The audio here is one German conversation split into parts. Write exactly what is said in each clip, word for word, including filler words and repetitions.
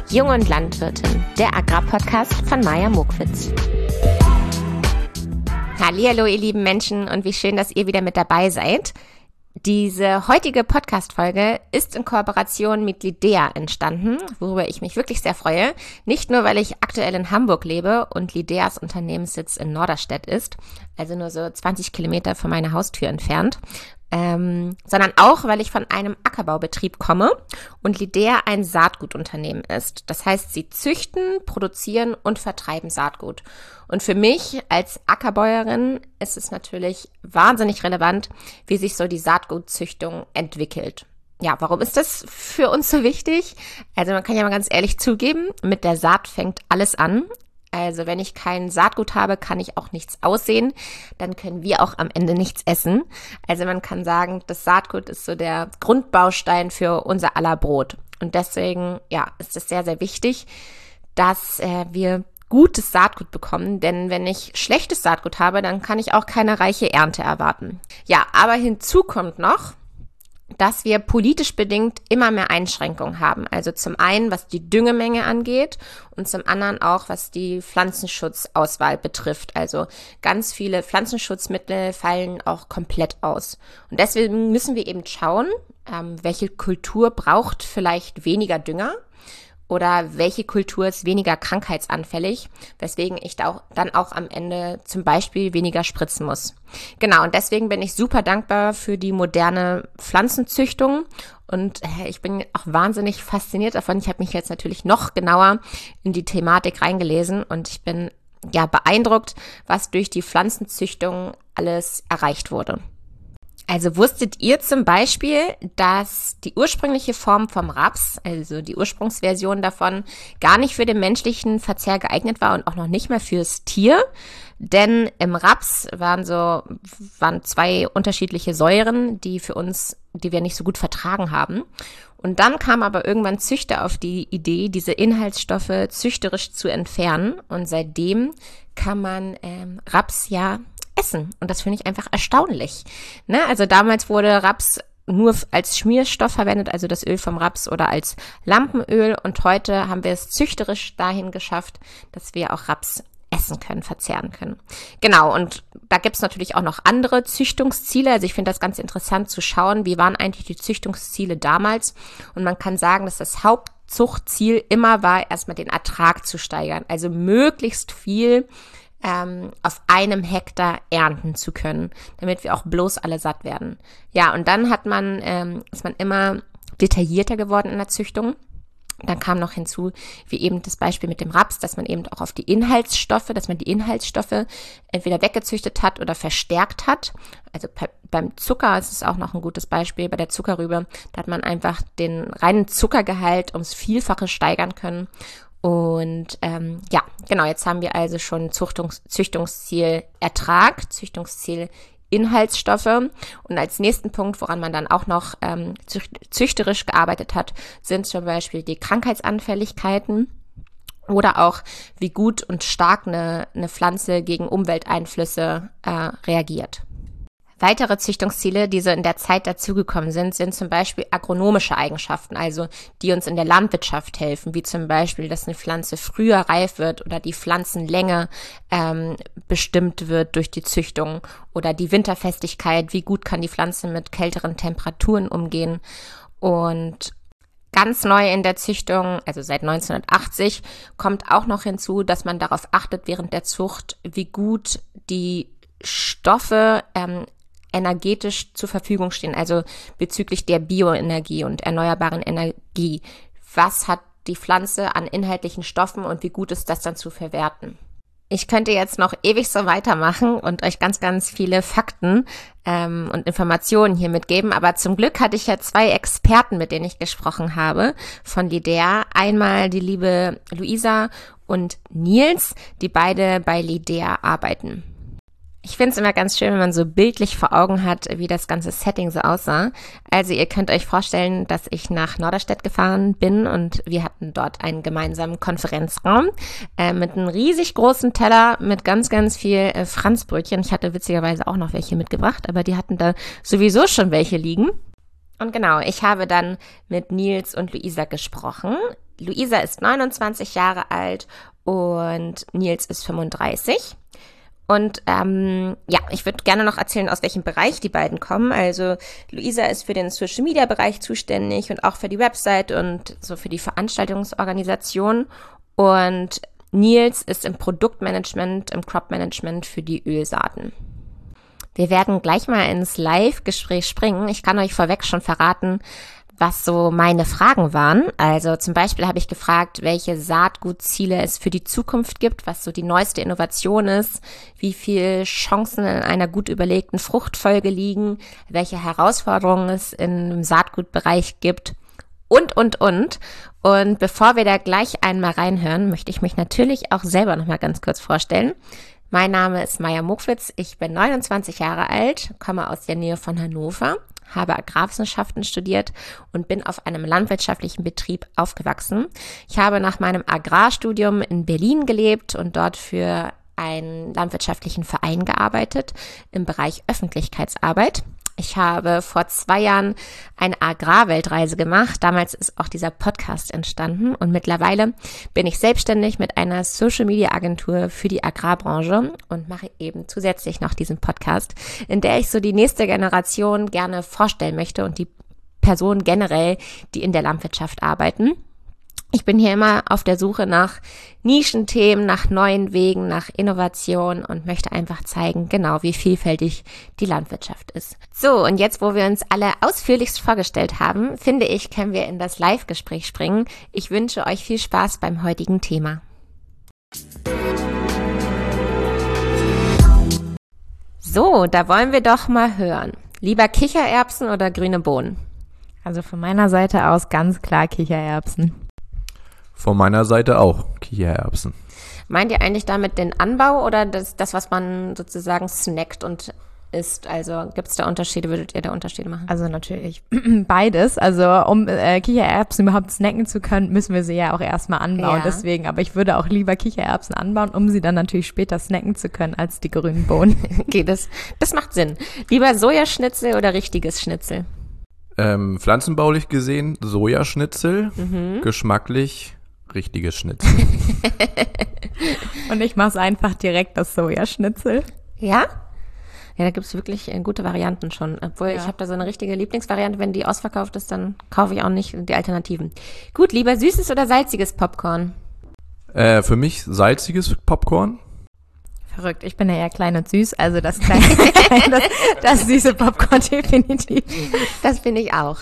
Jung und Landwirtin, der Agrarpodcast von Maja Mokwitz. Hallihallo, ihr lieben Menschen, und wie schön, dass ihr wieder mit dabei seid. Diese heutige Podcast-Folge ist in Kooperation mit Lidea entstanden, worüber ich mich wirklich sehr freue. Nicht nur, weil ich aktuell in Hamburg lebe und Lideas Unternehmenssitz in Norderstedt ist, also nur so zwanzig Kilometer von meiner Haustür entfernt, ähm, sondern auch, weil ich von einem Ackerbaubetrieb komme und Lidea ein Saatgutunternehmen ist. Das heißt, sie züchten, produzieren und vertreiben Saatgut. Und für mich als Ackerbäuerin ist es natürlich wahnsinnig relevant, wie sich so die Saatgutzüchtung entwickelt. Ja, warum ist das für uns so wichtig? Also man kann ja mal ganz ehrlich zugeben, mit der Saat fängt alles an. Also wenn ich kein Saatgut habe, kann ich auch nichts aussehen. Dann können wir auch am Ende nichts essen. Also man kann sagen, das Saatgut ist so der Grundbaustein für unser aller Brot. Und deswegen, ja, ist es sehr, sehr wichtig, dass äh, wir gutes Saatgut bekommen. Denn wenn ich schlechtes Saatgut habe, dann kann ich auch keine reiche Ernte erwarten. Ja, aber hinzu kommt noch, dass wir politisch bedingt immer mehr Einschränkungen haben. Also zum einen, was die Düngemenge angeht und zum anderen auch, was die Pflanzenschutzauswahl betrifft. Also ganz viele Pflanzenschutzmittel fallen auch komplett aus. Und deswegen müssen wir eben schauen, ähm, welche Kultur braucht vielleicht weniger Dünger oder welche Kultur ist weniger krankheitsanfällig, weswegen ich da auch, dann auch am Ende zum Beispiel weniger spritzen muss. Genau, und deswegen bin ich super dankbar für die moderne Pflanzenzüchtung und äh, ich bin auch wahnsinnig fasziniert davon. Ich habe mich jetzt natürlich noch genauer in die Thematik reingelesen und ich bin ja beeindruckt, was durch die Pflanzenzüchtung alles erreicht wurde. Also wusstet ihr zum Beispiel, dass die ursprüngliche Form vom Raps, also die Ursprungsversion davon, gar nicht für den menschlichen Verzehr geeignet war und auch noch nicht mehr fürs Tier? Denn im Raps waren so waren zwei unterschiedliche Säuren, die für uns, die wir nicht so gut vertragen haben. Und dann kam aber irgendwann Züchter auf die Idee, diese Inhaltsstoffe züchterisch zu entfernen. Und seitdem kann man ähm, Raps ja essen. Und das finde ich einfach erstaunlich. Ne? Also damals wurde Raps nur als Schmierstoff verwendet, also das Öl vom Raps, oder als Lampenöl. Und heute haben wir es züchterisch dahin geschafft, dass wir auch Raps essen können, verzehren können. Genau, und da gibt es natürlich auch noch andere Züchtungsziele. Also ich finde das ganz interessant zu schauen, wie waren eigentlich die Züchtungsziele damals. Und man kann sagen, dass das Hauptzuchtziel immer war, erstmal den Ertrag zu steigern. Also möglichst viel Ähm, auf einem Hektar ernten zu können, damit wir auch bloß alle satt werden. Ja, und dann hat man, ähm, ist man immer detaillierter geworden in der Züchtung. Dann kam noch hinzu, wie eben das Beispiel mit dem Raps, dass man eben auch auf die Inhaltsstoffe, dass man die Inhaltsstoffe entweder weggezüchtet hat oder verstärkt hat. Also bei, beim Zucker ist es auch noch ein gutes Beispiel, bei der Zuckerrübe, da hat man einfach den reinen Zuckergehalt ums Vielfache steigern können. Und ähm, ja, genau, jetzt haben wir also schon Zuchtungs- Züchtungsziel Ertrag, Züchtungsziel Inhaltsstoffe. Und als nächsten Punkt, woran man dann auch noch ähm, zücht- züchterisch gearbeitet hat, sind zum Beispiel die Krankheitsanfälligkeiten oder auch, wie gut und stark eine, eine Pflanze gegen Umwelteinflüsse äh, reagiert. Weitere Züchtungsziele, die so in der Zeit dazugekommen sind, sind zum Beispiel agronomische Eigenschaften, also die uns in der Landwirtschaft helfen, wie zum Beispiel, dass eine Pflanze früher reif wird oder die Pflanzenlänge ähm, bestimmt wird durch die Züchtung oder die Winterfestigkeit, wie gut kann die Pflanze mit kälteren Temperaturen umgehen. Und ganz neu in der Züchtung, also seit neunzehnhundertachtzig, kommt auch noch hinzu, dass man darauf achtet während der Zucht, wie gut die Stoffe ähm, energetisch zur Verfügung stehen, also bezüglich der Bioenergie und erneuerbaren Energie. Was hat die Pflanze an inhaltlichen Stoffen und wie gut ist das dann zu verwerten? Ich könnte jetzt noch ewig so weitermachen und euch ganz, ganz viele Fakten ähm, und Informationen hier mitgeben, aber zum Glück hatte ich ja zwei Experten, mit denen ich gesprochen habe, von Lidea. Einmal die liebe Luisa und Nils, die beide bei Lidea arbeiten. Ich finde es immer ganz schön, wenn man so bildlich vor Augen hat, wie das ganze Setting so aussah. Also ihr könnt euch vorstellen, dass ich nach Norderstedt gefahren bin und wir hatten dort einen gemeinsamen Konferenzraum äh, mit einem riesig großen Teller mit ganz, ganz viel äh, Franzbrötchen. Ich hatte witzigerweise auch noch welche mitgebracht, aber die hatten da sowieso schon welche liegen. Und genau, ich habe dann mit Nils und Luisa gesprochen. Luisa ist neunundzwanzig Jahre alt und Nils ist fünfunddreißig. Und ähm, ja, ich würde gerne noch erzählen, aus welchem Bereich die beiden kommen. Also Luisa ist für den Social-Media-Bereich zuständig und auch für die Website und so für die Veranstaltungsorganisation. Und Nils ist im Produktmanagement, im Crop-Management für die Ölsaaten. Wir werden gleich mal ins Live-Gespräch springen. Ich kann euch vorweg schon verraten, was so meine Fragen waren. Also zum Beispiel habe ich gefragt, welche Saatgutziele es für die Zukunft gibt, was so die neueste Innovation ist, wie viele Chancen in einer gut überlegten Fruchtfolge liegen, welche Herausforderungen es im Saatgutbereich gibt und, und, und. Und bevor wir da gleich einmal reinhören, möchte ich mich natürlich auch selber noch mal ganz kurz vorstellen. Mein Name ist Maja Mokwitz, ich bin neunundzwanzig Jahre alt, komme aus der Nähe von Hannover, habe Agrarwissenschaften studiert und bin auf einem landwirtschaftlichen Betrieb aufgewachsen. Ich habe nach meinem Agrarstudium in Berlin gelebt und dort für einen landwirtschaftlichen Verein gearbeitet im Bereich Öffentlichkeitsarbeit. Ich habe vor zwei Jahren eine Agrarweltreise gemacht. Damals ist auch dieser Podcast entstanden und mittlerweile bin ich selbstständig mit einer Social-Media-Agentur für die Agrarbranche und mache eben zusätzlich noch diesen Podcast, in der ich so die nächste Generation gerne vorstellen möchte und die Personen generell, die in der Landwirtschaft arbeiten. Ich bin hier immer auf der Suche nach Nischenthemen, nach neuen Wegen, nach Innovation und möchte einfach zeigen, genau wie vielfältig die Landwirtschaft ist. So, und jetzt, wo wir uns alle ausführlichst vorgestellt haben, finde ich, können wir in das Live-Gespräch springen. Ich wünsche euch viel Spaß beim heutigen Thema. So, da wollen wir doch mal hören. Lieber Kichererbsen oder grüne Bohnen? Also von meiner Seite aus ganz klar Kichererbsen. Von meiner Seite auch Kichererbsen. Meint ihr eigentlich damit den Anbau oder das, das was man sozusagen snackt und isst? Also gibt es da Unterschiede? Würdet ihr da Unterschiede machen? Also natürlich beides. Also um äh, Kichererbsen überhaupt snacken zu können, müssen wir sie ja auch erstmal anbauen. Ja. Deswegen, aber ich würde auch lieber Kichererbsen anbauen, um sie dann natürlich später snacken zu können, als die grünen Bohnen. Okay, das, das macht Sinn. Lieber Sojaschnitzel oder richtiges Schnitzel? Ähm, pflanzenbaulich gesehen Sojaschnitzel, mhm. Geschmacklich richtiges Schnitzel. Und ich mache es einfach direkt das Sojaschnitzel. Ja? Ja, da gibt's wirklich äh, gute Varianten schon. Obwohl, ja. Ich habe da so eine richtige Lieblingsvariante. Wenn die ausverkauft ist, dann kaufe ich auch nicht die Alternativen. Gut, lieber süßes oder salziges Popcorn? Äh, für mich salziges Popcorn. Verrückt, ich bin ja eher klein und süß, also das kleine, das, das süße Popcorn definitiv. Das finde ich auch.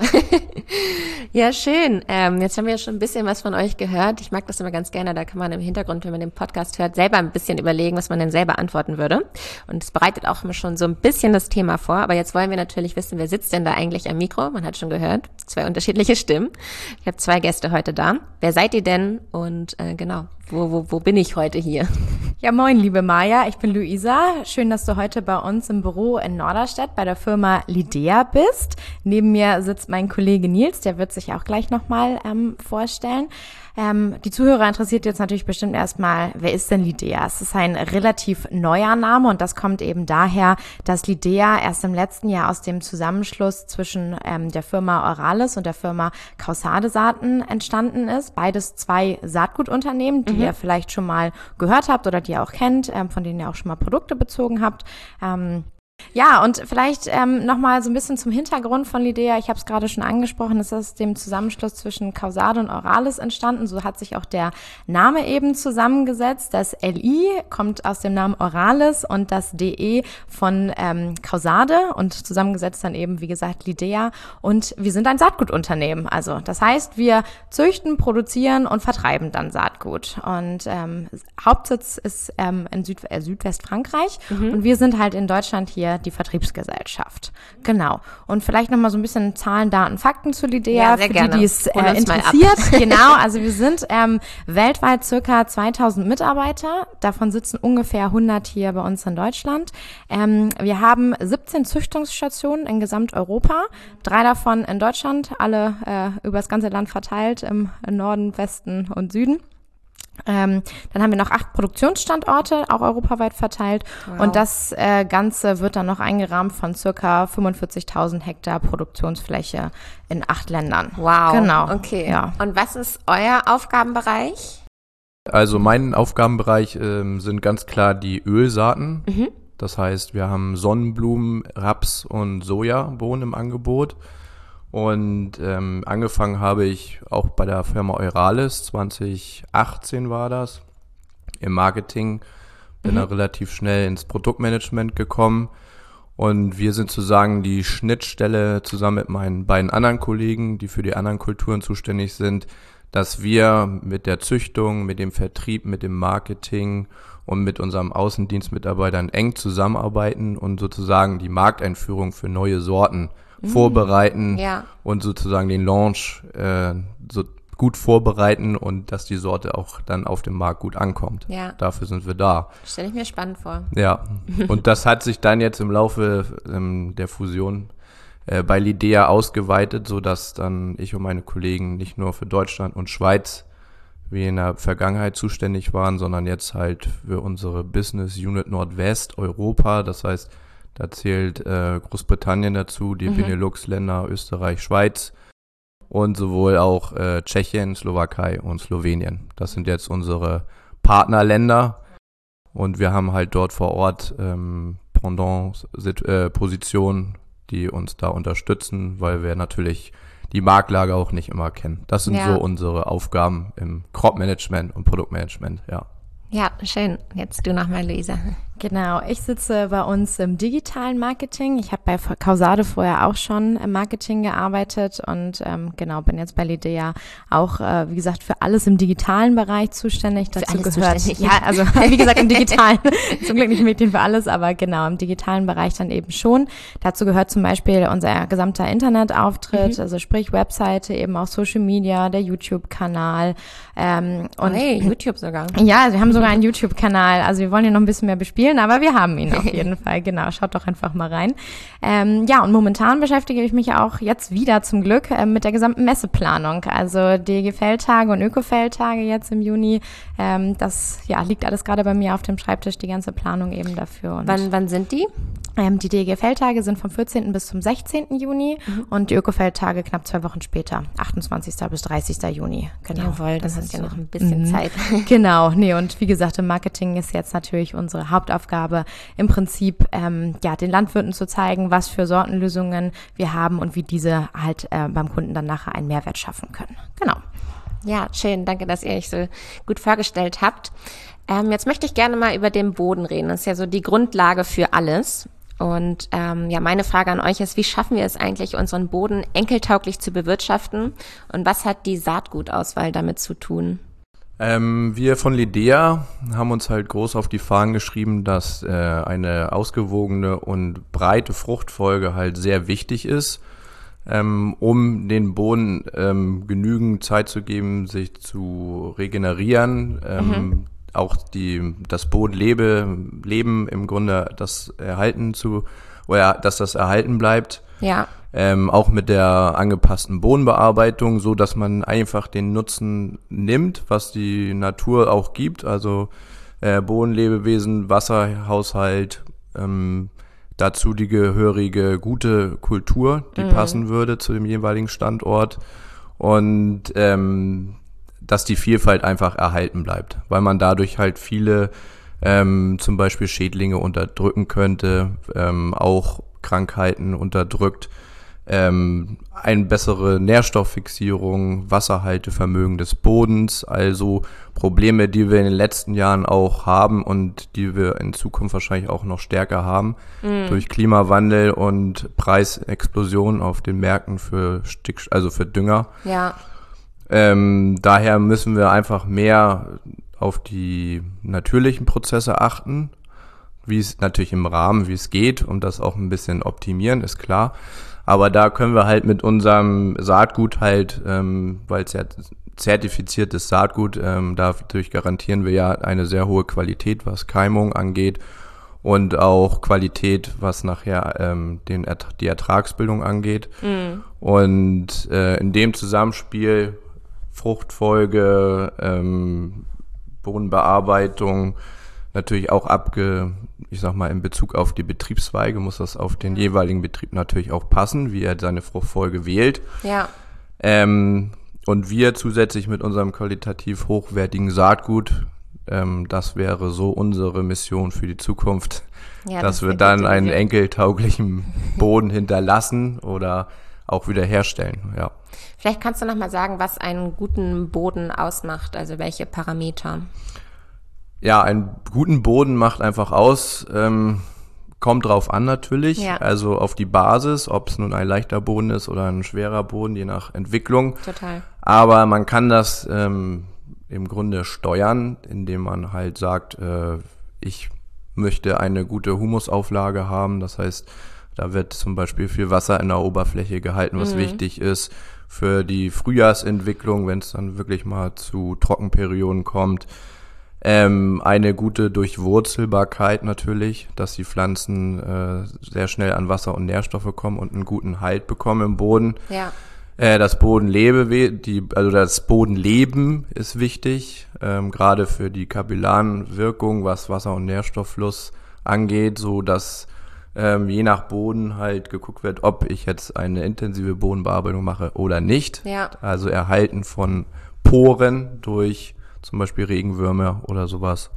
Ja, schön. Ähm, jetzt haben wir ja schon ein bisschen was von euch gehört. Ich mag das immer ganz gerne, da kann man im Hintergrund, wenn man den Podcast hört, selber ein bisschen überlegen, was man denn selber antworten würde. Und es bereitet auch schon so ein bisschen das Thema vor. Aber jetzt wollen wir natürlich wissen, wer sitzt denn da eigentlich am Mikro? Man hat schon gehört, zwei unterschiedliche Stimmen. Ich habe zwei Gäste heute da. Wer seid ihr denn? Und äh, genau, wo, wo, wo bin ich heute hier? Ja, moin, liebe Maja, ich bin Luisa. Schön, dass du heute bei uns im Büro in Norderstedt bei der Firma Lidea bist. Neben mir sitzt mein Kollege Nils, der wird sich auch gleich nochmal ähm, vorstellen. Ähm, die Zuhörer interessiert jetzt natürlich bestimmt erstmal, wer ist denn Lidea? Es ist ein relativ neuer Name und das kommt eben daher, dass Lidea erst im letzten Jahr aus dem Zusammenschluss zwischen ähm, der Firma Euralis und der Firma Causade Saaten entstanden ist. Beides zwei Saatgutunternehmen, die mhm. ihr vielleicht schon mal gehört habt oder die ihr auch kennt, ähm, von denen ihr auch schon mal Produkte bezogen habt. Ähm, Ja, und vielleicht ähm, nochmal so ein bisschen zum Hintergrund von Lidea. Ich habe es gerade schon angesprochen, es ist aus dem Zusammenschluss zwischen Causade und Euralis entstanden. So hat sich auch der Name eben zusammengesetzt. Das L I kommt aus dem Namen Euralis und das D E von ähm, Causade und zusammengesetzt dann eben, wie gesagt, Lidea. Und wir sind ein Saatgutunternehmen. Also das heißt, wir züchten, produzieren und vertreiben dann Saatgut. Und ähm, Hauptsitz ist ähm, in Süd äh, Südwestfrankreich mhm. und wir sind halt in Deutschland hier die Vertriebsgesellschaft. Genau. Und vielleicht nochmal so ein bisschen Zahlen, Daten, Fakten zu Lidea, ja, sehr für gerne. die, die es äh, interessiert. Genau, also wir sind ähm, weltweit circa zweitausend Mitarbeiter. Davon sitzen ungefähr hundert hier bei uns in Deutschland. Ähm, wir haben siebzehn Züchtungsstationen in Gesamteuropa. Drei davon in Deutschland, alle äh, über das ganze Land verteilt, im Norden, Westen und Süden. Ähm, dann haben wir noch acht Produktionsstandorte, auch europaweit verteilt. Wow. Und das äh, Ganze wird dann noch eingerahmt von circa fünfundvierzigtausend Hektar Produktionsfläche in acht Ländern. Wow, genau. Okay. Ja. Und was ist euer Aufgabenbereich? Also mein Aufgabenbereich ähm, sind ganz klar die Ölsaaten. Mhm. Das heißt, wir haben Sonnenblumen, Raps und Sojabohnen im Angebot. Und ähm, angefangen habe ich auch bei der Firma Euralis, zwanzig achtzehn war das, im Marketing. Bin mhm. da relativ schnell ins Produktmanagement gekommen. Und wir sind sozusagen die Schnittstelle zusammen mit meinen beiden anderen Kollegen, die für die anderen Kulturen zuständig sind, dass wir mit der Züchtung, mit dem Vertrieb, mit dem Marketing und mit unserem Außendienstmitarbeitern eng zusammenarbeiten und sozusagen die Markteinführung für neue Sorten mhm. vorbereiten ja. und sozusagen den Launch äh, so gut vorbereiten und dass die Sorte auch dann auf dem Markt gut ankommt. Ja. Dafür sind wir da. Stelle ich mir spannend vor. Ja, und das hat sich dann jetzt im Laufe ähm, der Fusion äh, bei Lidea ausgeweitet, sodass dann ich und meine Kollegen nicht nur für Deutschland und Schweiz wie in der Vergangenheit zuständig waren, sondern jetzt halt für unsere Business Unit Nordwest Europa. Das heißt, da zählt äh, Großbritannien dazu, die mhm. Benelux-Länder, Österreich, Schweiz und sowohl auch äh, Tschechien, Slowakei und Slowenien. Das sind jetzt unsere Partnerländer und wir haben halt dort vor Ort ähm, Pendant-Positionen, die uns da unterstützen, weil wir natürlich die Marktlage auch nicht immer kennen. Das sind ja. so unsere Aufgaben im Crop-Management und Produktmanagement, ja. Ja, schön. Jetzt du nochmal, Luisa. Genau, ich sitze bei uns im digitalen Marketing. Ich habe bei Causade vorher auch schon im Marketing gearbeitet und ähm, genau, bin jetzt bei Lidea auch, äh, wie gesagt, für alles im digitalen Bereich zuständig. Für Dazu alles gehört, zuständig. Ja, also wie gesagt, im digitalen, zum Glück nicht Mädchen für alles, aber genau, im digitalen Bereich dann eben schon. Dazu gehört zum Beispiel unser gesamter Internetauftritt, mhm. also sprich Webseite, eben auch Social Media, der YouTube-Kanal. Ähm, und hey, YouTube sogar. Ja, also wir haben sogar einen YouTube-Kanal, also wir wollen hier noch ein bisschen mehr bespielen, aber wir haben ihn auf jeden Fall, genau, schaut doch einfach mal rein. Ähm, ja, und momentan beschäftige ich mich auch jetzt wieder zum Glück äh, mit der gesamten Messeplanung, also D G Feldtage und Öko-Feldtage jetzt im Juni, ähm, das ja liegt alles gerade bei mir auf dem Schreibtisch, die ganze Planung eben dafür. Und wann, wann sind die? Ähm, die D G Feldtage sind vom vierzehnten bis zum sechzehnten Juni mhm. und die Öko-Feldtage knapp zwei Wochen später, achtundzwanzigsten bis dreißigsten Juni. Genau. Jawohl, das ist ja noch ein bisschen mhm. Zeit. Genau, nee, und wie gesagt, im Marketing ist jetzt natürlich unsere Hauptaufgabe, im Prinzip ähm, ja den Landwirten zu zeigen, was für Sortenlösungen wir haben und wie diese halt äh, beim Kunden dann nachher einen Mehrwert schaffen können. Genau. Ja, schön. Danke, dass ihr euch so gut vorgestellt habt. Ähm, jetzt möchte ich gerne mal über den Boden reden. Das ist ja so die Grundlage für alles. Und ähm, ja, meine Frage an euch ist, wie schaffen wir es eigentlich, unseren Boden enkeltauglich zu bewirtschaften? Und was hat die Saatgutauswahl damit zu tun? Ähm, wir von Lidea haben uns halt groß auf die Fahnen geschrieben, dass äh, eine ausgewogene und breite Fruchtfolge halt sehr wichtig ist, ähm, um den Boden ähm, genügend Zeit zu geben, sich zu regenerieren, ähm, mhm. auch die das Bodenleben Leben im Grunde das erhalten zu oder dass das erhalten bleibt. Ja. Ähm, auch mit der angepassten Bodenbearbeitung, so dass man einfach den Nutzen nimmt, was die Natur auch gibt, also äh, Bodenlebewesen, Wasserhaushalt, ähm, dazu die gehörige gute Kultur, die mhm. passen würde zu dem jeweiligen Standort und ähm, dass die Vielfalt einfach erhalten bleibt, weil man dadurch halt viele ähm, zum Beispiel Schädlinge unterdrücken könnte, ähm, auch Krankheiten unterdrückt, ähm, eine bessere Nährstofffixierung, Wasserhaltevermögen des Bodens, also Probleme, die wir in den letzten Jahren auch haben und die wir in Zukunft wahrscheinlich auch noch stärker haben, mhm. durch Klimawandel und Preisexplosion auf den Märkten für Stick, also für Dünger. Ja. Ähm, daher müssen wir einfach mehr auf die natürlichen Prozesse achten, wie es natürlich im Rahmen, wie es geht, und das auch ein bisschen optimieren, ist klar. Aber da können wir halt mit unserem Saatgut halt, ähm, weil es ja zertifiziertes Saatgut, ähm, dadurch garantieren wir ja eine sehr hohe Qualität, was Keimung angeht und auch Qualität, was nachher ähm, den Ertra- die Ertragsbildung angeht. Mhm. Und äh, in dem Zusammenspiel Fruchtfolge, ähm, Bodenbearbeitung natürlich auch abge, ich sag mal, in Bezug auf die Betriebszweige muss das auf den jeweiligen Betrieb natürlich auch passen, wie er seine Fruchtfolge wählt. Ja. Ähm, und wir zusätzlich mit unserem qualitativ hochwertigen Saatgut, ähm, das wäre so unsere Mission für die Zukunft, Ja, dass das wir ist dann eine einen gute Vision. enkeltauglichen Boden hinterlassen oder auch wieder herstellen, ja. Vielleicht kannst du noch mal sagen, was einen guten Boden ausmacht, also welche Parameter. Ja, einen guten Boden macht einfach aus, ähm, kommt drauf an natürlich, Ja. also auf die Basis, ob es nun ein leichter Boden ist oder ein schwerer Boden, je nach Entwicklung. Total. Aber man kann das ähm, im Grunde steuern, indem man halt sagt, äh, ich möchte eine gute Humusauflage haben, das heißt, da wird zum Beispiel viel Wasser in der Oberfläche gehalten, was Mhm. wichtig ist für die Frühjahrsentwicklung, wenn es dann wirklich mal zu Trockenperioden kommt. Ähm, eine gute Durchwurzelbarkeit natürlich, dass die Pflanzen äh, sehr schnell an Wasser und Nährstoffe kommen und einen guten Halt bekommen im Boden. Ja. Äh, das Bodenlebe, die, also das Bodenleben ist wichtig, ähm, gerade für die kapillaren Wirkung, was Wasser- und Nährstofffluss angeht, so dass ähm, je nach Boden halt geguckt wird, ob ich jetzt eine intensive Bodenbearbeitung mache oder nicht. Ja. Also Erhalten von Poren durch zum Beispiel Regenwürmer oder sowas.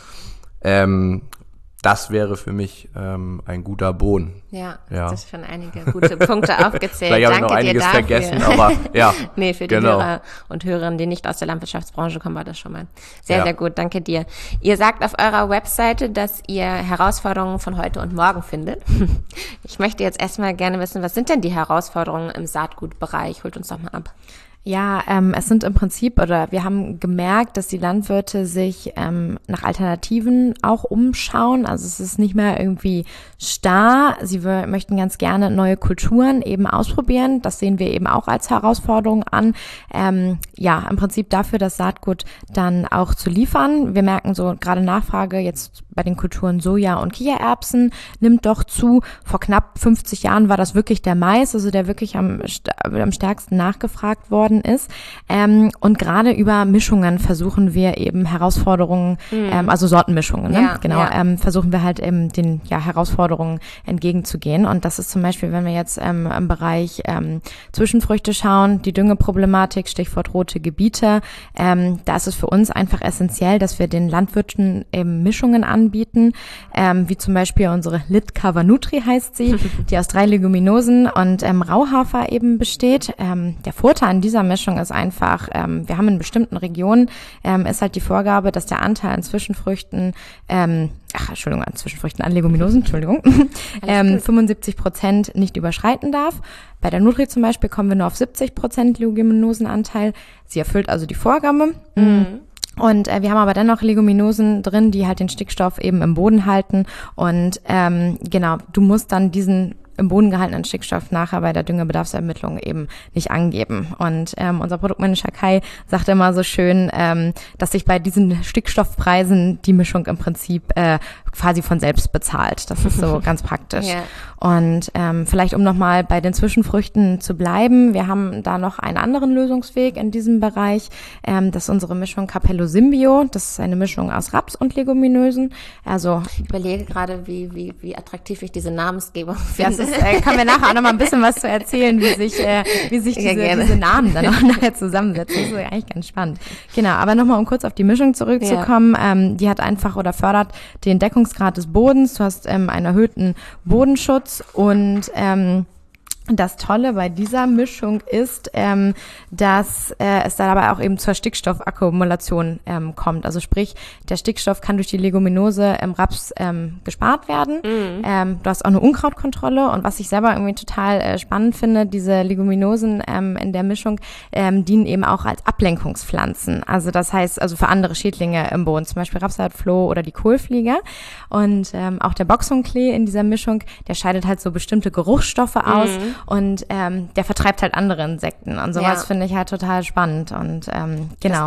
Ähm, das wäre für mich ähm, ein guter Boden. Ja, Ja. das sind schon einige gute Punkte aufgezählt. Vielleicht habe ich Danke noch dir einiges dafür. vergessen, aber ja. Nee, für die genau. Hörer und Hörerinnen, die nicht aus der Landwirtschaftsbranche kommen, war das schon mal sehr, Ja. sehr gut. Danke dir. Ihr sagt auf eurer Webseite, dass ihr Herausforderungen von heute und morgen findet. Ich möchte jetzt erstmal gerne wissen, was sind denn die Herausforderungen im Saatgutbereich? Holt uns doch mal ab. Ja, ähm, es sind im Prinzip, oder wir haben gemerkt, dass die Landwirte sich ähm, nach Alternativen auch umschauen. Also es ist nicht mehr irgendwie starr. Sie w- möchten ganz gerne neue Kulturen eben ausprobieren. Das sehen wir eben auch als Herausforderung an. Ähm, ja, im Prinzip dafür, das Saatgut dann auch zu liefern. Wir merken so gerade Nachfrage jetzt bei den Kulturen Soja und Kichererbsen nimmt doch zu. Vor knapp fünfzig Jahren war das wirklich der Mais, also der wirklich am, st- am stärksten nachgefragt worden ist. Ähm, und gerade über Mischungen versuchen wir eben Herausforderungen, mhm. ähm, also Sortenmischungen, ne? Ja, genau, ja. ähm, versuchen wir halt eben den ja, Herausforderungen entgegenzugehen. Und das ist zum Beispiel, wenn wir jetzt ähm, im Bereich ähm, Zwischenfrüchte schauen, die Düngeproblematik, Stichwort rote Gebiete, ähm, da ist es für uns einfach essentiell, dass wir den Landwirten eben Mischungen anbieten, ähm, wie zum Beispiel unsere Litcover Nutri heißt sie, die aus drei Leguminosen und ähm, Rauhafer eben besteht. Ähm, der Vorteil an dieser Mischung ist einfach, ähm, wir haben in bestimmten Regionen, ähm, ist halt die Vorgabe, dass der Anteil an Zwischenfrüchten, ähm, ach, Entschuldigung, an Zwischenfrüchten, an Leguminosen, Entschuldigung, ähm, fünfundsiebzig Prozent nicht überschreiten darf. Bei der Nutri zum Beispiel kommen wir nur auf siebzig Prozent Leguminosenanteil. Sie erfüllt also die Vorgabe. Mhm. Und äh, wir haben aber dennoch Leguminosen drin, die halt den Stickstoff eben im Boden halten. Und ähm, genau, du musst dann diesen im Boden gehaltenen Stickstoff nachher bei der Düngebedarfsermittlung eben nicht angeben. Und ähm, unser Produktmanager Kai sagt immer so schön, ähm, dass sich bei diesen Stickstoffpreisen die Mischung im Prinzip äh, quasi von selbst bezahlt. Das ist so ganz praktisch. Ja. Und ähm, vielleicht um nochmal bei den Zwischenfrüchten zu bleiben, wir haben da noch einen anderen Lösungsweg in diesem Bereich. Ähm, das ist unsere Mischung Capello Symbio. Das ist eine Mischung aus Raps und Leguminosen. Also Ich überlege gerade, wie, wie, wie attraktiv ich diese Namensgebung das finde. ist, äh, kann mir nachher auch noch mal ein bisschen was zu erzählen, wie sich, äh, wie sich Ja, diese, gerne. diese Namen dann auch nachher zusammensetzen. Das ist eigentlich ganz spannend. Genau, aber nochmal, um kurz auf die Mischung zurückzukommen. Ja. Ähm, die hat einfach oder fördert den Deckungsgrad des Bodens. Du hast ähm, einen erhöhten Bodenschutz und ähm, das Tolle bei dieser Mischung ist, ähm, dass äh, es da dabei auch eben zur Stickstoffakkumulation ähm, kommt. Also sprich, der Stickstoff kann durch die Leguminose im Raps ähm, gespart werden. Mhm. Ähm, du hast auch eine Unkrautkontrolle und was ich selber irgendwie total äh, spannend finde, diese Leguminosen ähm, in der Mischung ähm, dienen eben auch als Ablenkungspflanzen. Also das heißt, also für andere Schädlinge im Boden, zum Beispiel Rapssaatfloh oder die Kohlfliege. Und ähm, auch der Boxhornklee in dieser Mischung, der scheidet halt so bestimmte Geruchsstoffe aus. Mhm. Und ähm, der vertreibt halt andere Insekten. Und sowas Ja. finde ich halt total spannend. Und ähm, genau.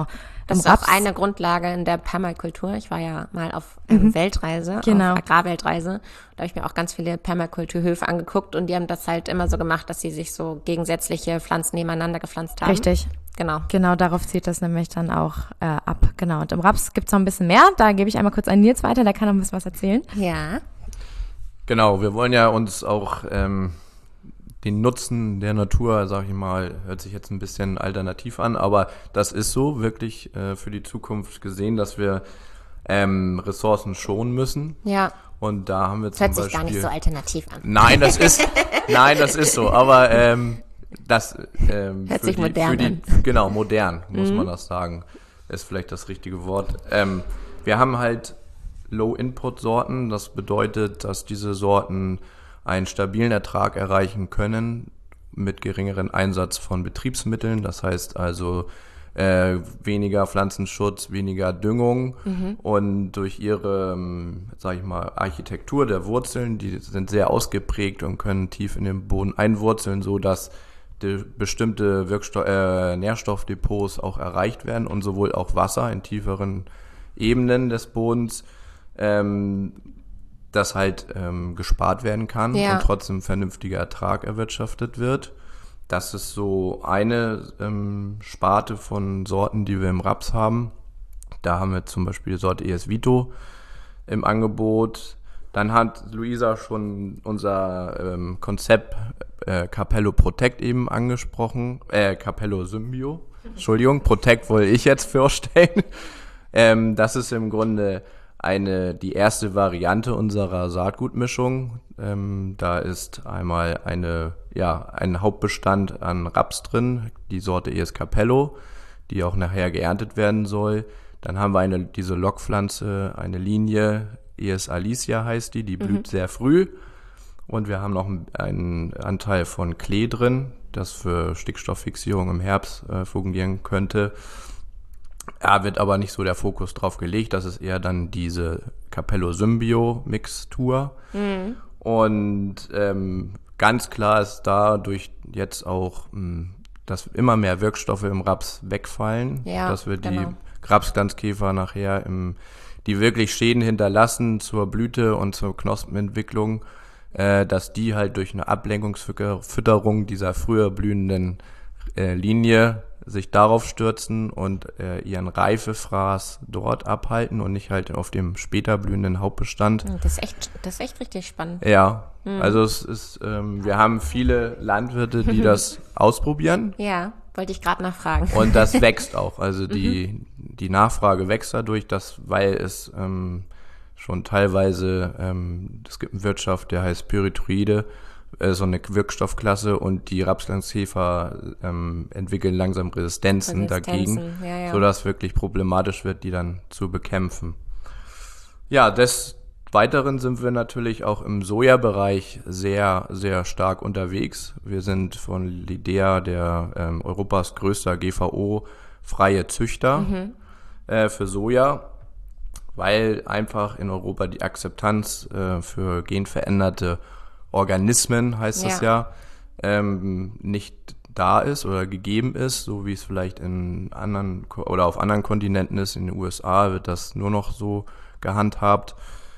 Das ist auch eine Grundlage in der Permakultur. Ich war ja mal auf ähm, mhm. Weltreise, genau. auf Agrarweltreise. Da habe ich mir auch ganz viele Permakulturhöfe angeguckt und die haben das halt immer so gemacht, dass sie sich so gegensätzliche Pflanzen nebeneinander gepflanzt haben. Richtig. Genau. Genau, darauf zielt das nämlich dann auch äh, ab. Genau. Und im Raps gibt's noch ein bisschen mehr. Da gebe ich einmal kurz an Nils weiter, der kann noch ein bisschen was erzählen. Ja. Genau, wir wollen ja uns auch ähm, den Nutzen der Natur, sag ich mal, hört sich jetzt ein bisschen alternativ an, aber das ist so wirklich äh, für die Zukunft gesehen, dass wir ähm, Ressourcen schonen müssen. Ja. Und da haben wir zum Hört sich Beispiel, gar nicht so alternativ an. Nein, das ist, nein, das ist so, aber ähm, das ähm, Hört für sich die, modern für die, an. Genau, modern, muss Mhm. man das sagen, ist vielleicht das richtige Wort. Ähm, wir haben halt Low-Input-Sorten, das bedeutet, dass diese Sorten einen stabilen Ertrag erreichen können mit geringeren Einsatz von Betriebsmitteln, das heißt also äh, weniger Pflanzenschutz, weniger Düngung mhm. und durch ihre, sag ich mal, Architektur der Wurzeln, die sind sehr ausgeprägt und können tief in den Boden einwurzeln, so dass die bestimmte Wirkstoff, äh, Nährstoffdepots auch erreicht werden und sowohl auch Wasser in tieferen Ebenen des Bodens, ähm, das halt ähm, gespart werden kann ja. und trotzdem vernünftiger Ertrag erwirtschaftet wird. Das ist so eine ähm, Sparte von Sorten, die wir im Raps haben. Da haben wir zum Beispiel die Sorte E S Vito im Angebot. Dann hat Luisa schon unser ähm, Konzept äh, Capello Protect eben angesprochen. Äh, Capello Symbio. Entschuldigung, Protect wollte ich jetzt vorstellen. ähm, das ist im Grunde eine die erste Variante unserer Saatgutmischung. Ähm, da ist einmal eine ja ein Hauptbestand an Raps drin, die Sorte E S Capello, die auch nachher geerntet werden soll. Dann haben wir eine diese Lockpflanze, eine Linie, E S Alicia heißt die, die blüht mhm. sehr früh. Und wir haben noch einen Anteil von Klee drin, das für Stickstofffixierung im Herbst äh, fungieren könnte. Ja, wird aber nicht so der Fokus drauf gelegt. Das ist eher dann diese Capello Symbio Mixtur. Mhm. Und ähm, ganz klar ist dadurch jetzt auch, mh, dass immer mehr Wirkstoffe im Raps wegfallen, ja, dass wir die genau. Rapsglanzkäfer nachher, im, die wirklich Schäden hinterlassen zur Blüte und zur Knospenentwicklung, äh, dass die halt durch eine Ablenkungsfütterung dieser früher blühenden äh, Linie sich darauf stürzen und äh, ihren Reifefraß dort abhalten und nicht halt auf dem später blühenden Hauptbestand. Das ist echt, das ist echt richtig spannend. Ja, mhm. also es ist, ähm, wir haben viele Landwirte, die das ausprobieren. Ja, wollte ich gerade nachfragen. Und das wächst auch. Also die, die Nachfrage wächst dadurch, dass, weil es ähm, schon teilweise, ähm, es gibt eine Wirtschaft, der heißt Pyrethroide, so eine Wirkstoffklasse, und die Rapsglanzkäfer ähm, entwickeln langsam Resistenzen, Resistenzen dagegen, ja, ja. sodass wirklich problematisch wird, die dann zu bekämpfen. Ja, des Weiteren sind wir natürlich auch im Sojabereich sehr, sehr stark unterwegs. Wir sind von Lidea, der ähm, Europas größter G V O-freie Züchter mhm. äh, für Soja, weil einfach in Europa die Akzeptanz äh, für genveränderte Organismen, heißt ja. es ja, ähm, nicht da ist oder gegeben ist, so wie es vielleicht in anderen oder auf anderen Kontinenten ist. In den U S A wird das nur noch so gehandhabt.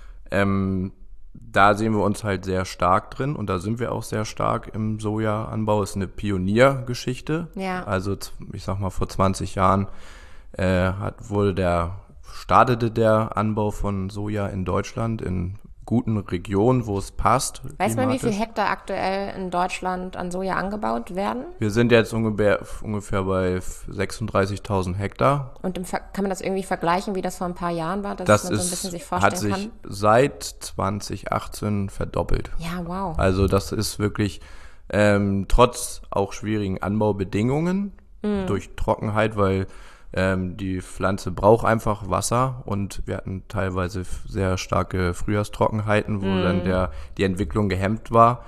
Ähm, da sehen wir uns halt sehr stark drin, und da sind wir auch sehr stark im Sojaanbau. Es ist eine Pioniergeschichte. Ja. Also ich sag mal, vor zwanzig Jahren äh, hat wurde der startete der Anbau von Soja in Deutschland in guten Regionen, wo es passt. Weiß man, wie viel Hektar aktuell in Deutschland an Soja angebaut werden? Wir sind jetzt ungefähr, ungefähr bei sechsunddreißigtausend Hektar. Und im Ver- kann man das irgendwie vergleichen, wie das vor ein paar Jahren war, dass das man so ein ist, bisschen sich vorstellen hat sich kann? seit zwanzig achtzehn verdoppelt. Ja, wow. Also das ist wirklich ähm, trotz auch schwierigen Anbaubedingungen mhm. durch Trockenheit, weil Ähm, die Pflanze braucht einfach Wasser, und wir hatten teilweise sehr starke Frühjahrstrockenheiten, wo mm. dann der, die Entwicklung gehemmt war.